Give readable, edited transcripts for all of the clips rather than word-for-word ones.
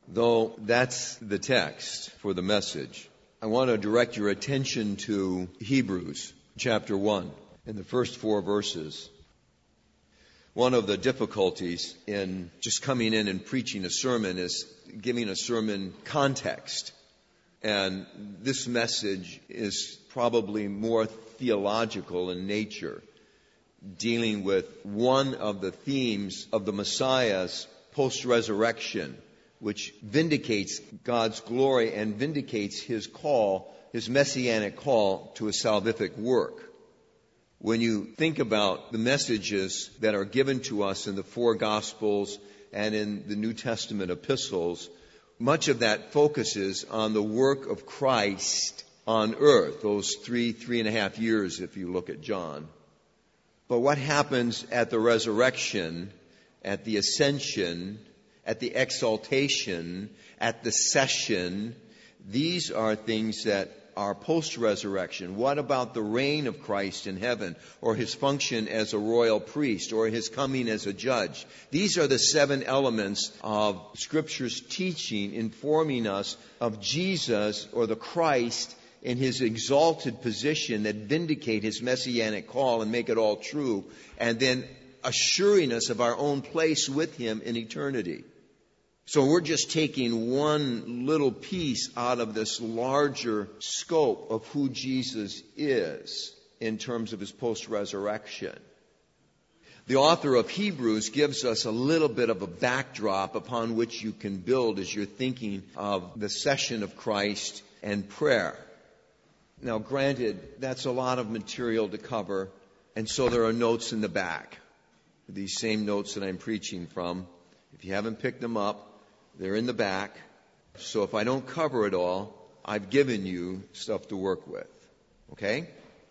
Though that's the text for the message, I want to direct your attention to Hebrews chapter 1 in the first 4 verses. One of the difficulties in just coming in and preaching a sermon is giving a sermon context. And this message is probably more theological in nature, dealing with one of the themes of the Messiah's post-resurrection, which vindicates God's glory and vindicates His call, His messianic call to a salvific work. When you think about the messages that are given to us in the 4 Gospels and in the New Testament epistles, much of that focuses on the work of Christ on earth, those 3.5 years if you look at John. But what happens at the resurrection, at the ascension, at the exaltation, at the session, these are things that are post-resurrection. What about the reign of Christ in heaven, or His function as a royal priest, or His coming as a judge? These are the 7 elements of Scripture's teaching, informing us of Jesus, or the Christ, in His exalted position that vindicate His messianic call and make it all true, and then assuring us of our own place with Him in eternity. So we're just taking one little piece out of this larger scope of who Jesus is in terms of His post-resurrection. The author of Hebrews gives us a little bit of a backdrop upon which you can build as you're thinking of the session of Christ and prayer. Now, granted, that's a lot of material to cover, and so there are notes in the back. These same notes that I'm preaching from. If you haven't picked them up, they're in the back. So if I don't cover it all, I've given you stuff to work with. Okay?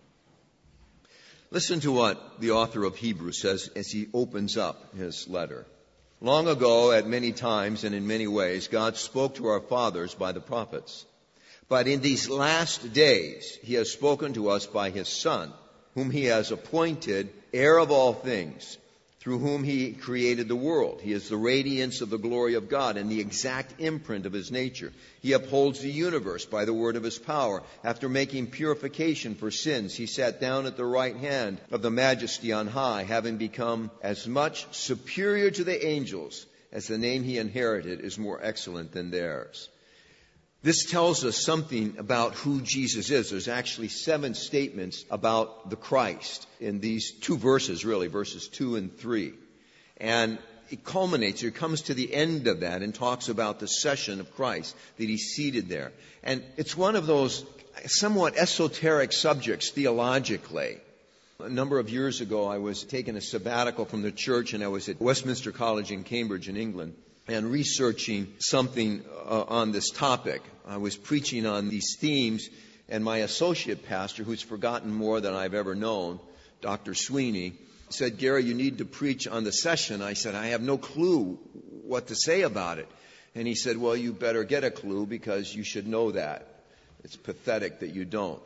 Listen to what the author of Hebrews says as he opens up his letter. Long ago, at many times and in many ways, God spoke to our fathers by the prophets. But in these last days, He has spoken to us by His Son, whom He has appointed heir of all things, through whom He created the world. He is the radiance of the glory of God and the exact imprint of His nature. He upholds the universe by the word of His power. After making purification for sins, He sat down at the right hand of the Majesty on high, having become as much superior to the angels as the name He inherited is more excellent than theirs. This tells us something about who Jesus is. There's actually 7 statements about the Christ in these 2 verses, really, verses 2 and 3. And it culminates, it comes to the end of that and talks about the session of Christ, that He's seated there. And it's one of those somewhat esoteric subjects theologically. A number of years ago, I was taking a sabbatical from the church, and I was at Westminster College in Cambridge in England, and researching something on this topic. I was preaching on these themes, and my associate pastor, who's forgotten more than I've ever known, Dr. Sweeney, said, "Gary, you need to preach on the session." I said, "I have no clue what to say about it." And he said, "Well, you better get a clue because you should know that. It's pathetic that you don't."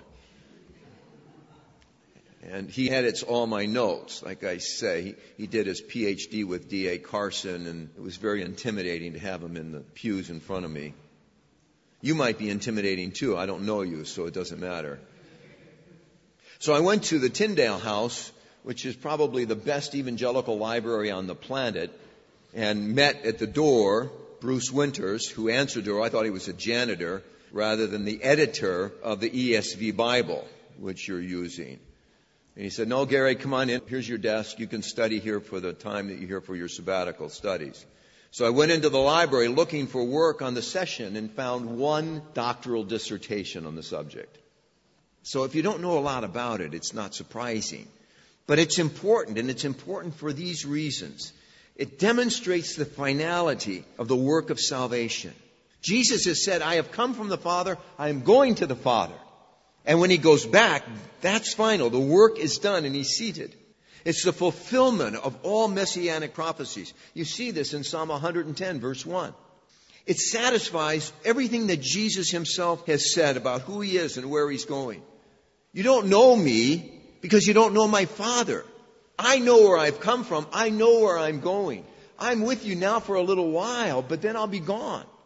And he edits all my notes. Like I say, he did his PhD with D.A. Carson, and it was very intimidating to have him in the pews in front of me. You might be intimidating too. I don't know you, so it doesn't matter. So I went to the Tyndale House, which is probably the best evangelical library on the planet, and met at the door Bruce Winters, who answered the door. I thought he was a janitor rather than the editor of the ESV Bible, which you're using. And he said, "No, Gary, come on in. Here's your desk. You can study here for the time that you're here for your sabbatical studies." So I went into the library looking for work on the session and found one doctoral dissertation on the subject. So if you don't know a lot about it, it's not surprising. But it's important, and it's important for these reasons. It demonstrates the finality of the work of salvation. Jesus has said, "I have come from the Father. I am going to the Father." And when He goes back, that's final. The work is done and He's seated. It's the fulfillment of all messianic prophecies. You see this in Psalm 110, verse 1. It satisfies everything that Jesus Himself has said about who He is and where He's going. You don't know me because you don't know my Father. I know where I've come from. I know where I'm going. I'm with you now for a little while, but then I'll be gone.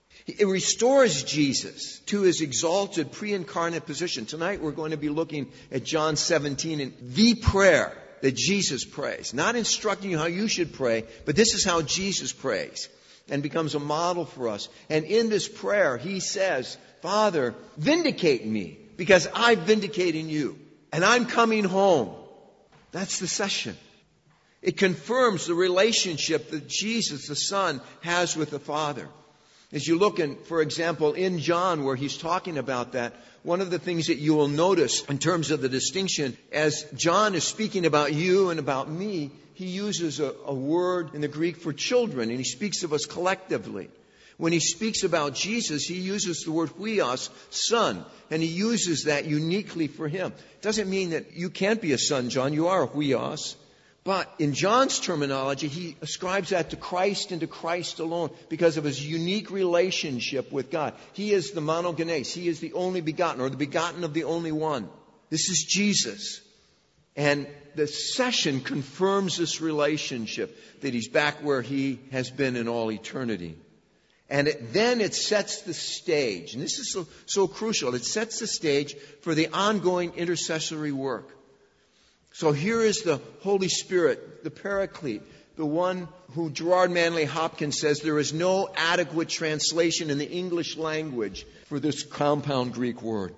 It restores Jesus to his exalted pre-incarnate position. Tonight we're going to be looking at John 17 and the prayer that Jesus prays. Not instructing you how you should pray, but this is how Jesus prays and becomes a model for us. And in this prayer, he says, Father, vindicate me because I've vindicated you and I'm coming home. That's the session. It confirms the relationship that Jesus, the Son, has with the Father. As you look in, for example, in John where he's talking about that, one of the things that you will notice in terms of the distinction, as John is speaking about you and about me, he uses a word in the Greek for children, and he speaks of us collectively. When he speaks about Jesus, he uses the word huios, son, and he uses that uniquely for him. It doesn't mean that you can't be a son, John. You are a huios. But in John's terminology, he ascribes that to Christ and to Christ alone because of his unique relationship with God. He is the monogenes. He is the only begotten, or the begotten of the only one. This is Jesus. And the session confirms this relationship, that he's back where he has been in all eternity. And then it sets the stage. And this is so crucial. It sets the stage for the ongoing intercessory work. So here is the Holy Spirit, the Paraclete, the one who Gerard Manley Hopkins says there is no adequate translation in the English language for this compound Greek word.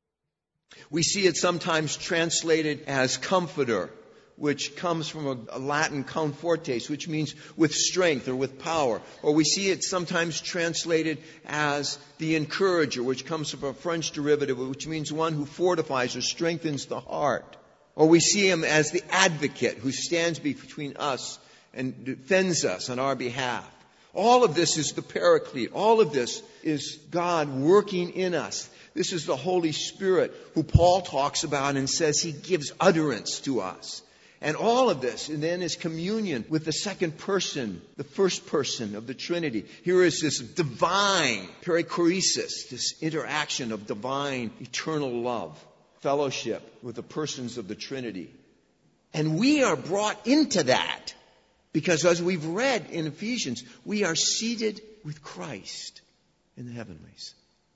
We see it sometimes translated as comforter, which comes from a Latin confortes, which means with strength or with power. Or we see it sometimes translated as the encourager, which comes from a French derivative, which means one who fortifies or strengthens the heart. Or we see him as the advocate who stands between us and defends us on our behalf. All of this is the Paraclete. All of this is God working in us. This is the Holy Spirit who Paul talks about and says he gives utterance to us. And all of this, and then is communion with the second person, the first person of the Trinity. Here is this divine perichoresis, this interaction of divine eternal love. Fellowship with the persons of the Trinity. And we are brought into that because, as we've read in Ephesians, we are seated with Christ in the heavenlies.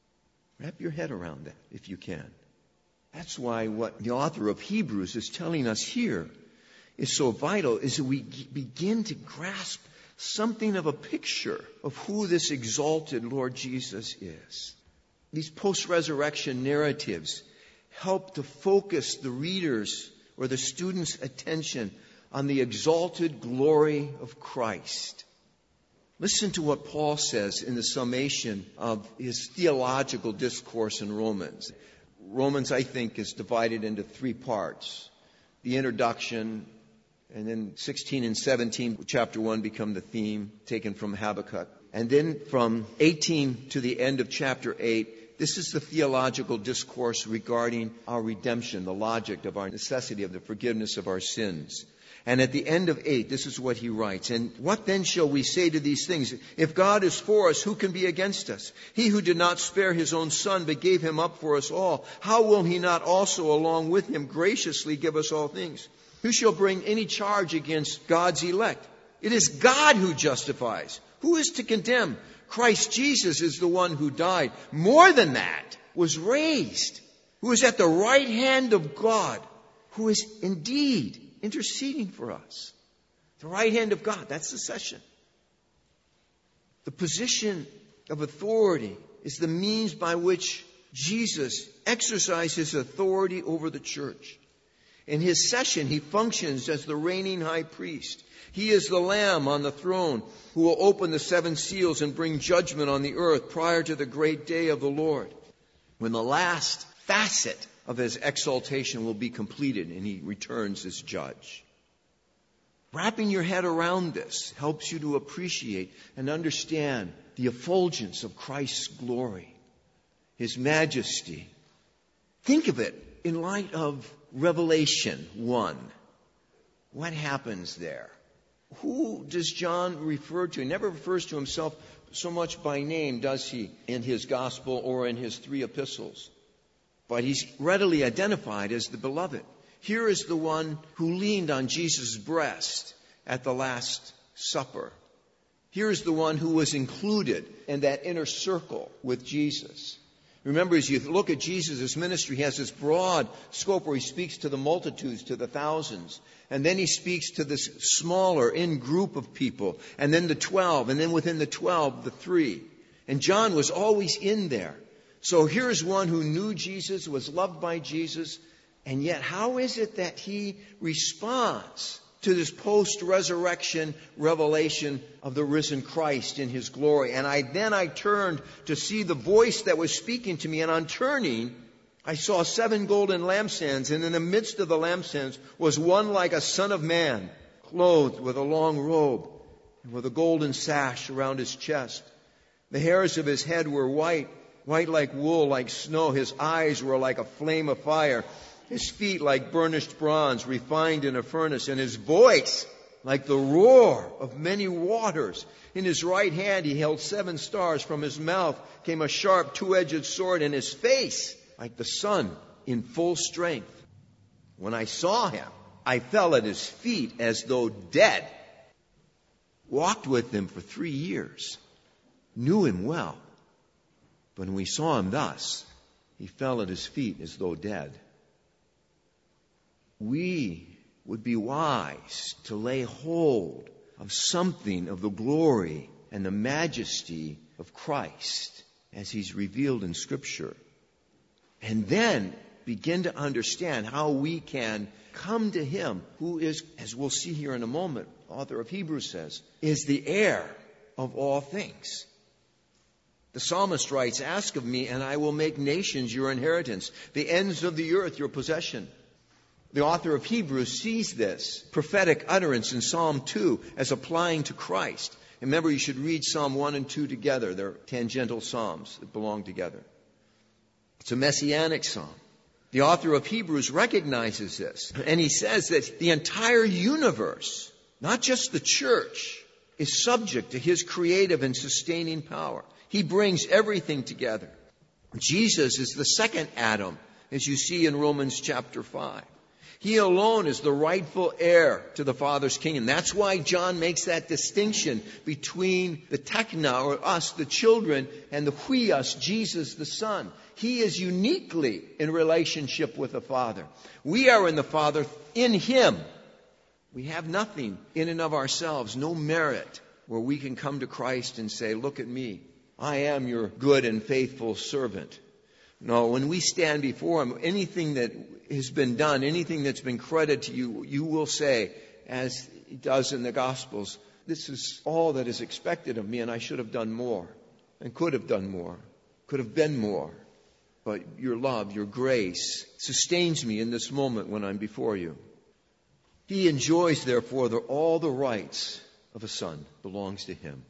Wrap your head around that if you can. That's why what the author of Hebrews is telling us here is so vital, is that we begin to grasp something of a picture of who this exalted Lord Jesus is. These post-resurrection narratives help to focus the readers or the students' attention on the exalted glory of Christ. Listen to what Paul says in the summation of his theological discourse in Romans. Romans, I think, is divided into three parts. The introduction, and then 16 and 17, chapter 1, become the theme taken from Habakkuk. And then from 18 to the end of chapter 8, this is the theological discourse regarding our redemption, the logic of our necessity of the forgiveness of our sins. And at the end of 8, this is what he writes. And what then shall we say to these things? If God is for us, who can be against us? He who did not spare his own son, but gave him up for us all, how will he not also along with him graciously give us all things? Who shall bring any charge against God's elect? It is God who justifies. Who is to condemn? Christ Jesus is the one who died. More than that, was raised, who is at the right hand of God, who is indeed interceding for us. The right hand of God, that's the session. The position of authority is the means by which Jesus exercised his authority over the church. In his session, he functions as the reigning high priest. He is the Lamb on the throne who will open the seven seals and bring judgment on the earth prior to the great day of the Lord, when the last facet of his exaltation will be completed and he returns as judge. Wrapping your head around this helps you to appreciate and understand the effulgence of Christ's glory, his majesty. Think of it in light of Revelation 1. What happens there? Who does John refer to? He never refers to himself so much by name, does he, in his gospel or in his three epistles? But he's readily identified as the beloved. Here is the one who leaned on Jesus' breast at the Last Supper. Here's the one who was included in that inner circle with Jesus. Remember, as you look at Jesus' ministry, he has this broad scope where he speaks to the multitudes, to the thousands. And then he speaks to this smaller in-group of people. And then the 12. And then within the 12, the 3. And John was always in there. So here's one who knew Jesus, was loved by Jesus. And yet, how is it that he responds to this post-resurrection revelation of the risen Christ in his glory? And I turned to see the voice that was speaking to me, and on turning, I saw 7 golden lampstands, and in the midst of the lampstands was one like a son of man, clothed with a long robe, and with a golden sash around his chest. The hairs of his head were white like wool, like snow. His eyes were like a flame of fire. His feet like burnished bronze, refined in a furnace, and his voice like the roar of many waters. In his right hand he held 7 stars. From his mouth came a sharp 2-edged sword, and his face like the sun in full strength. When I saw him, I fell at his feet as though dead. Walked with him for 3 years. Knew him well. But when we saw him thus, he fell at his feet as though dead. We would be wise to lay hold of something of the glory and the majesty of Christ as he's revealed in Scripture. And then begin to understand how we can come to him who is, as we'll see here in a moment, author of Hebrews says, is the heir of all things. The psalmist writes, "Ask of me, and I will make nations your inheritance, the ends of the earth your possession." The author of Hebrews sees this prophetic utterance in Psalm 2 as applying to Christ. And remember, you should read Psalm 1 and 2 together. They're tangential psalms that belong together. It's a messianic psalm. The author of Hebrews recognizes this. And he says that the entire universe, not just the church, is subject to his creative and sustaining power. He brings everything together. Jesus is the second Adam, as you see in Romans chapter 5. He alone is the rightful heir to the Father's kingdom. That's why John makes that distinction between the tekna, or us, the children, and the huios, Jesus, the Son. He is uniquely in relationship with the Father. We are in the Father in him. We have nothing in and of ourselves, no merit where we can come to Christ and say, "Look at me. I am your good and faithful servant." No, when we stand before him, anything that has been done, anything that's been credited to you, you will say, as he does in the Gospels, "This is all that is expected of me, and I should have done more, and could have done more, could have been more. But your love, your grace sustains me in this moment when I'm before you." He enjoys, therefore, all the rights of a son belongs to him.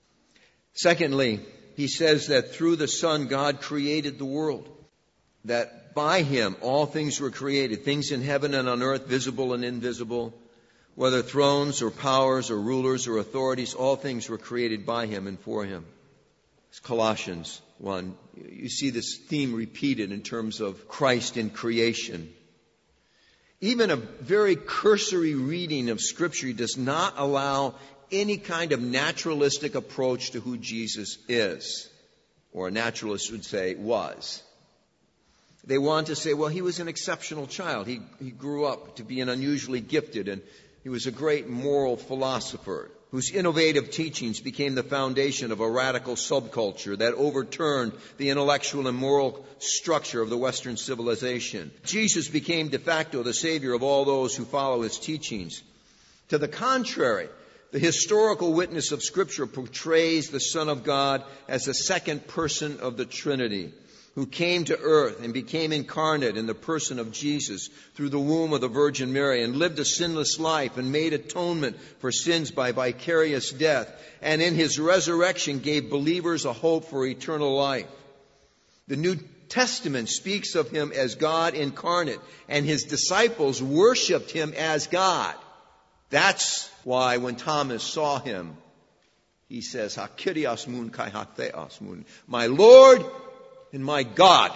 Secondly, he says that through the Son, God created the world. That by him, all things were created. Things in heaven and on earth, visible and invisible. Whether thrones or powers or rulers or authorities, all things were created by him and for him. It's Colossians 1. You see this theme repeated in terms of Christ in creation. Even a very cursory reading of Scripture does not allow any kind of naturalistic approach to who Jesus is, or a naturalist would say was. They want to say, well, he was an exceptional child. He grew up to be an unusually gifted, and he was a great moral philosopher whose innovative teachings became the foundation of a radical subculture that overturned the intellectual and moral structure of the Western civilization. Jesus became de facto the savior of all those who follow his teachings. To the contrary, the historical witness of Scripture portrays the Son of God as the second person of the Trinity, who came to earth and became incarnate in the person of Jesus through the womb of the Virgin Mary, and lived a sinless life and made atonement for sins by vicarious death, and in his resurrection gave believers a hope for eternal life. The New Testament speaks of him as God incarnate, and his disciples worshipped him as God. That's why when Thomas saw him, he says, "Ha kyrios mun kai ha theos mun," my Lord and my God.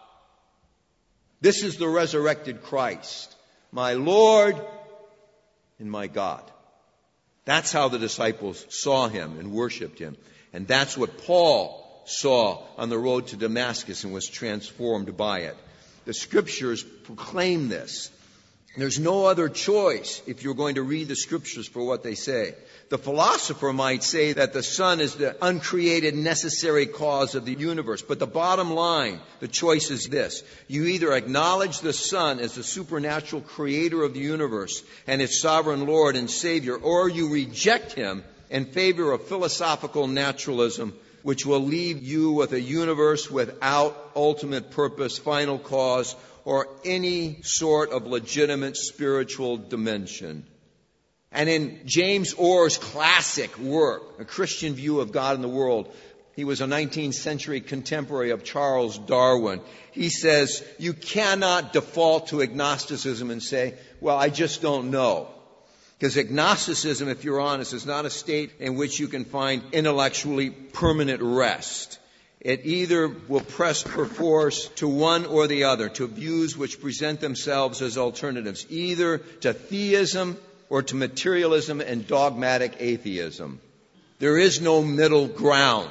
This is the resurrected Christ, my Lord and my God. That's how the disciples saw him and worshiped him. And that's what Paul saw on the road to Damascus and was transformed by it. The Scriptures proclaim this. There's no other choice if you're going to read the Scriptures for what they say. The philosopher might say that the sun is the uncreated necessary cause of the universe. But the bottom line, the choice is this. You either acknowledge the sun as the supernatural creator of the universe and its sovereign Lord and Savior, or you reject him in favor of philosophical naturalism, which will leave you with a universe without ultimate purpose, final cause, or any sort of legitimate spiritual dimension. And in James Orr's classic work, A Christian View of God and the World, he was a 19th century contemporary of Charles Darwin. He says, you cannot default to agnosticism and say, well, I just don't know. Because agnosticism, if you're honest, is not a state in which you can find intellectually permanent rest. It either will press perforce to one or the other, to views which present themselves as alternatives, either to theism or to materialism and dogmatic atheism. There is no middle ground.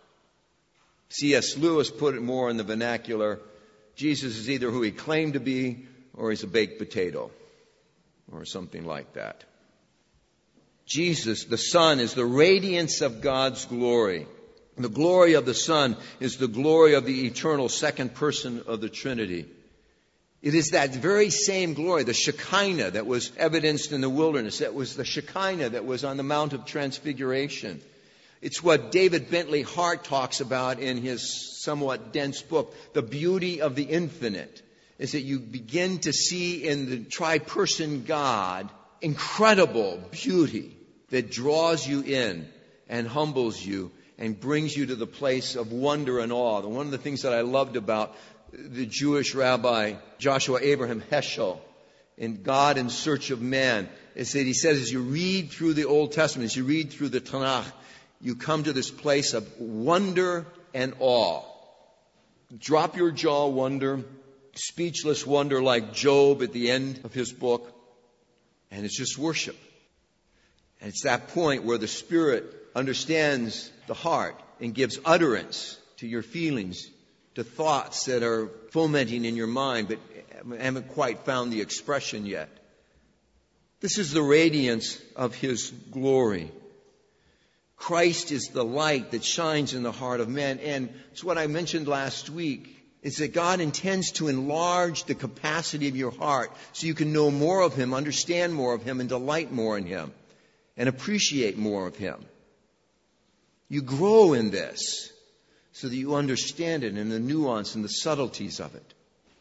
C.S. Lewis put it more in the vernacular, Jesus is either who he claimed to be or he's a baked potato, or something like that. Jesus, the Son, is the radiance of God's glory. The glory of the Son is the glory of the eternal second person of the Trinity. It is that very same glory, the Shekinah that was evidenced in the wilderness. That was the Shekinah that was on the Mount of Transfiguration. It's what David Bentley Hart talks about in his somewhat dense book, The Beauty of the Infinite, is that you begin to see in the tri-person God incredible beauty that draws you in and humbles you and brings you to the place of wonder and awe. And one of the things that I loved about the Jewish rabbi Joshua Abraham Heschel in God in Search of Man is that he says as you read through the Old Testament, as you read through the Tanakh, you come to this place of wonder and awe. Drop your jaw wonder, speechless wonder like Job at the end of his book, and it's just worship. And it's that point where the Spirit understands the heart and gives utterance to your feelings, to thoughts that are fomenting in your mind but haven't quite found the expression yet. This is the radiance of His glory. Christ is the light that shines in the heart of man. And it's what I mentioned last week, is that God intends to enlarge the capacity of your heart so you can know more of Him, understand more of Him, and delight more in Him, and appreciate more of Him. You grow in this so that you understand it and the nuance and the subtleties of it.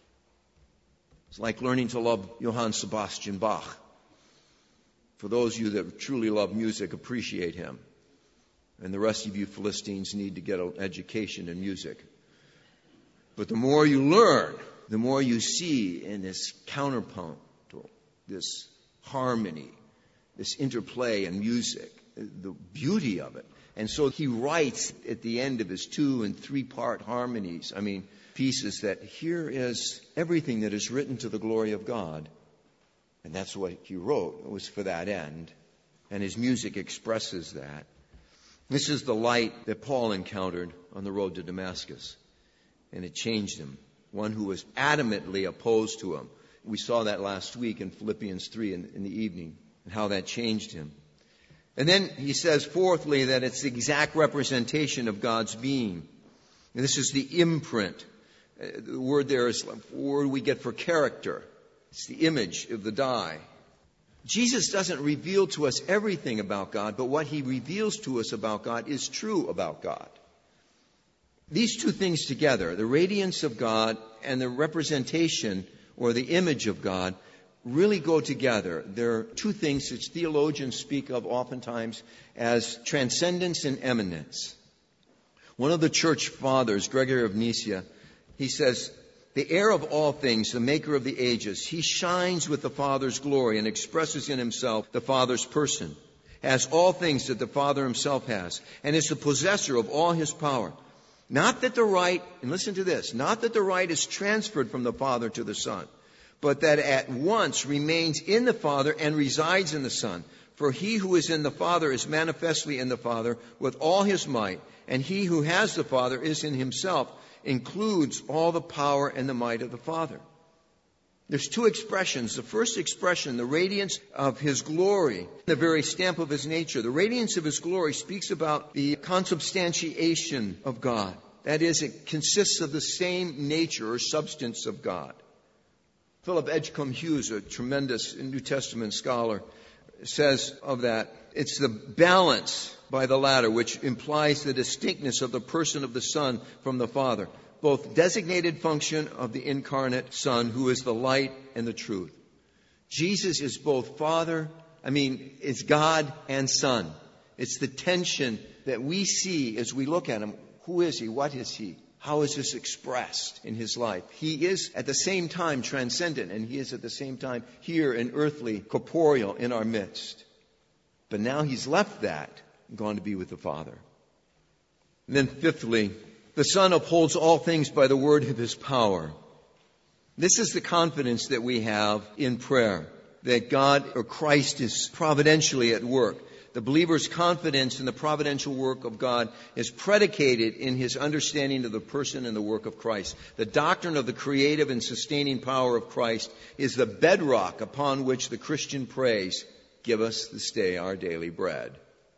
It's like learning to love Johann Sebastian Bach. For those of you that truly love music, appreciate him. And the rest of you Philistines need to get an education in music. But the more you learn, the more you see in this counterpunct, this harmony, this interplay in music, the beauty of it. And so he writes at the end of his 2- and 3-part harmonies, pieces that here is everything that is written to the glory of God. And that's what he wrote. It was for that end. And his music expresses that. This is the light that Paul encountered on the road to Damascus. And it changed him. One who was adamantly opposed to him. We saw that last week in Philippians 3 in the evening, and how that changed him. And then he says, fourthly, that it's the exact representation of God's being. And this is the imprint. The word there is the word we get for character. It's the image of the die. Jesus doesn't reveal to us everything about God, but what He reveals to us about God is true about God. These two things together, the radiance of God and the representation or the image of God, really go together. There are two things which theologians speak of oftentimes as transcendence and eminence. One of the church fathers, Gregory of Nyssa, he says, the heir of all things, the maker of the ages, He shines with the Father's glory and expresses in Himself the Father's person, has all things that the Father Himself has, and is the possessor of all His power. Not that the right, and listen to this, not that the right is transferred from the Father to the Son, but that at once remains in the Father and resides in the Son. For he who is in the Father is manifestly in the Father with all his might, and he who has the Father is in himself, includes all the power and the might of the Father. There's two expressions. The first expression, the radiance of his glory, the very stamp of his nature. The radiance of his glory speaks about the consubstantiation of God. That is, it consists of the same nature or substance of God. Philip Edgecombe Hughes, a tremendous New Testament scholar, says of that, it's the balance by the latter which implies the distinctness of the person of the Son from the Father, both designated function of the incarnate Son, who is the light and the truth. Jesus is both it's God and Son. It's the tension that we see as we look at him. Who is he? What is he? How is this expressed in his life? He is at the same time transcendent, and he is at the same time here and earthly, corporeal in our midst. But now he's left that and gone to be with the Father. And then fifthly, the Son upholds all things by the word of his power. This is the confidence that we have in prayer, that God or Christ is providentially at work. The believer's confidence in the providential work of God is predicated in his understanding of the person and the work of Christ. The doctrine of the creative and sustaining power of Christ is the bedrock upon which the Christian prays, "Give us this day our daily bread."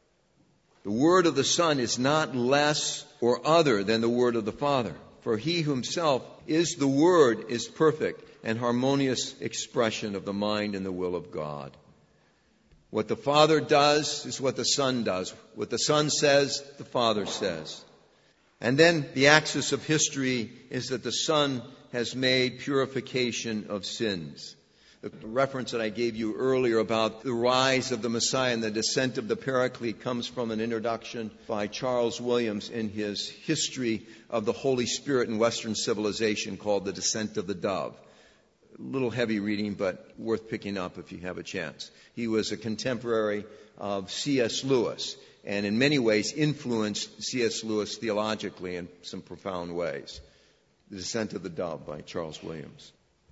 The word of the Son is not less or other than the word of the Father, for he himself is the Word, is perfect and harmonious expression of the mind and the will of God. What the Father does is what the Son does. What the Son says, the Father says. And then the axis of history is that the Son has made purification of sins. The reference that I gave you earlier about the rise of the Messiah and the descent of the Paraclete comes from an introduction by Charles Williams in his History of the Holy Spirit in Western Civilization called The Descent of the Dove. A little heavy reading, but worth picking up if you have a chance. He was a contemporary of C.S. Lewis, and in many ways influenced C.S. Lewis theologically in some profound ways. The Descent of the Dove by Charles Williams.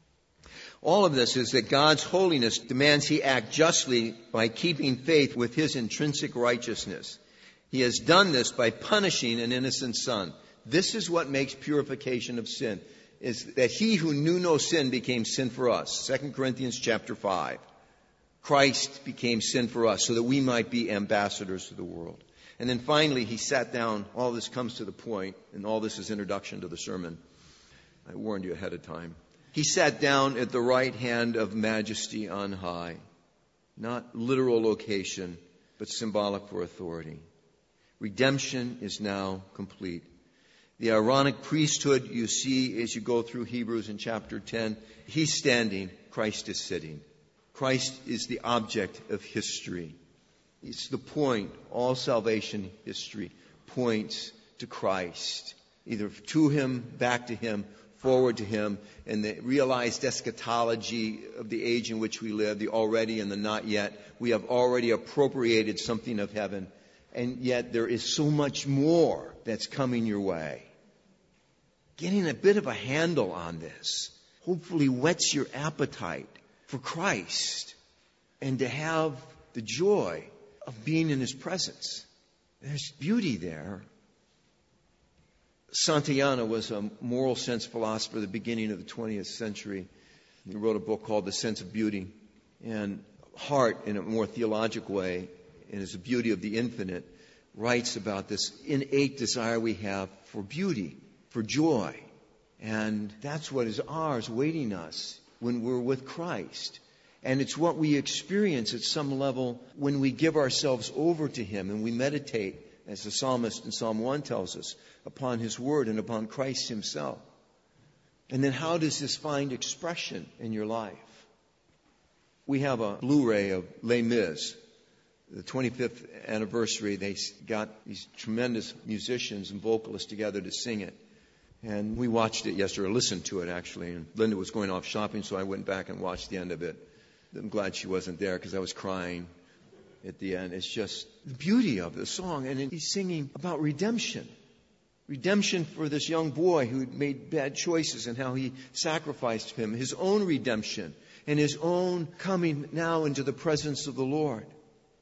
All of this is that God's holiness demands he act justly by keeping faith with his intrinsic righteousness. He has done this by punishing an innocent son. This is what makes purification of sin, is that he who knew no sin became sin for us. 2 Corinthians chapter 5. Christ became sin for us so that we might be ambassadors to the world. And then finally he sat down. All this comes to the point, and all this is introduction to the sermon. I warned you ahead of time. He sat down at the right hand of majesty on high. Not literal location, but symbolic for authority. Redemption is now complete. The Aaronic priesthood you see as you go through Hebrews in chapter 10, he's standing, Christ is sitting. Christ is the object of history. It's the point. All salvation history points to Christ. Either to him, back to him, forward to him, and the realized eschatology of the age in which we live, the already and the not yet. We have already appropriated something of heaven, and yet there is so much more that's coming your way. Getting a bit of a handle on this hopefully whets your appetite for Christ and to have the joy of being in his presence. There's beauty there. Santayana was a moral sense philosopher at the beginning of the 20th century. He wrote a book called The Sense of Beauty. And Hart, in a more theological way, and as the beauty of the infinite, writes about this innate desire we have for beauty, for joy. And that's what is ours, waiting us when we're with Christ. And it's what we experience at some level when we give ourselves over to him and we meditate, as the psalmist in Psalm 1 tells us, upon his word and upon Christ himself. And then how does this find expression in your life? We have a Blu-ray of Les Mis, the 25th anniversary. They got these tremendous musicians and vocalists together to sing it. And we watched it yesterday, or listened to it actually. And Linda was going off shopping, so I went back and watched the end of it. I'm glad she wasn't there because I was crying at the end. It's just the beauty of the song. And he's singing about redemption. Redemption for this young boy who made bad choices and how he sacrificed him. His own redemption and his own coming now into the presence of the Lord.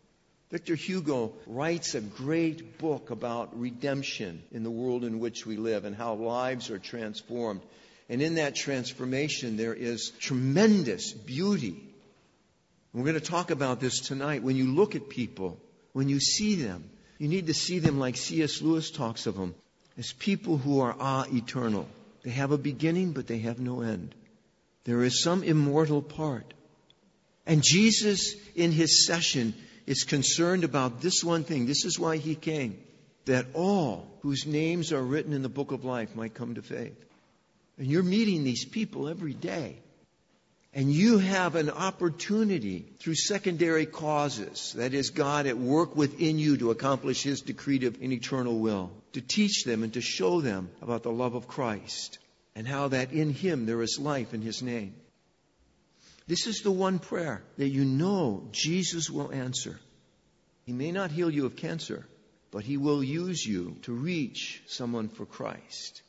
Victor Hugo writes a great book about redemption in the world in which we live and how lives are transformed. And in that transformation, there is tremendous beauty. And we're going to talk about this tonight. When you look at people, when you see them, you need to see them like C.S. Lewis talks of them, as people who are eternal. They have a beginning, but they have no end. There is some immortal part. And Jesus, in his session, is concerned about this one thing. This is why he came. That all whose names are written in the book of life might come to faith. And you're meeting these people every day. And you have an opportunity through secondary causes, that is God at work within you to accomplish his decretive and eternal will, to teach them and to show them about the love of Christ and how that in him there is life in his name. This is the one prayer that you know Jesus will answer. He may not heal you of cancer, but he will use you to reach someone for Christ.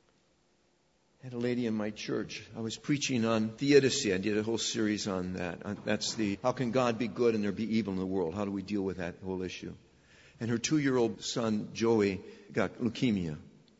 I had a lady in my church. I was preaching on theodicy. I did a whole series on that. That's how can God be good and there be evil in the world? How do we deal with that whole issue? And her 2-year-old son, Joey, got leukemia.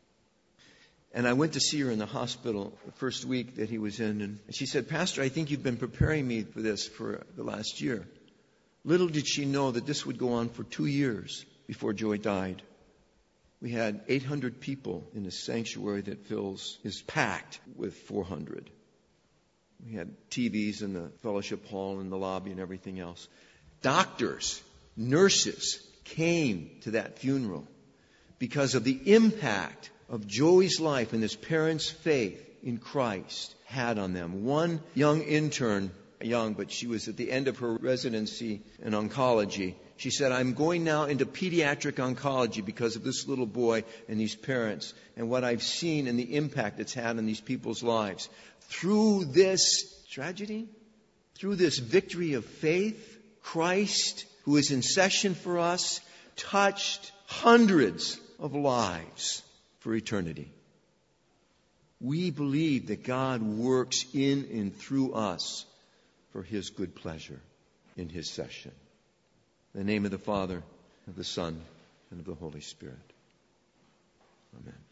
And I went to see her in the hospital the first week that he was in. And she said, Pastor, I think you've been preparing me for this for the last year. Little did she know that this would go on for 2 years before Joey died. We had 800 people in a sanctuary that is packed with 400. We had TVs in the fellowship hall and the lobby and everything else. Doctors, nurses came to that funeral because of the impact of Joey's life and his parents' faith in Christ had on them. One young intern, but she was at the end of her residency in oncology. She said, I'm going now into pediatric oncology because of this little boy and these parents and what I've seen and the impact it's had on these people's lives. Through this tragedy, through this victory of faith, Christ, who is in session for us, touched hundreds of lives for eternity. We believe that God works in and through us for his good pleasure in his session. In the name of the Father, of the Son, and of the Holy Spirit. Amen.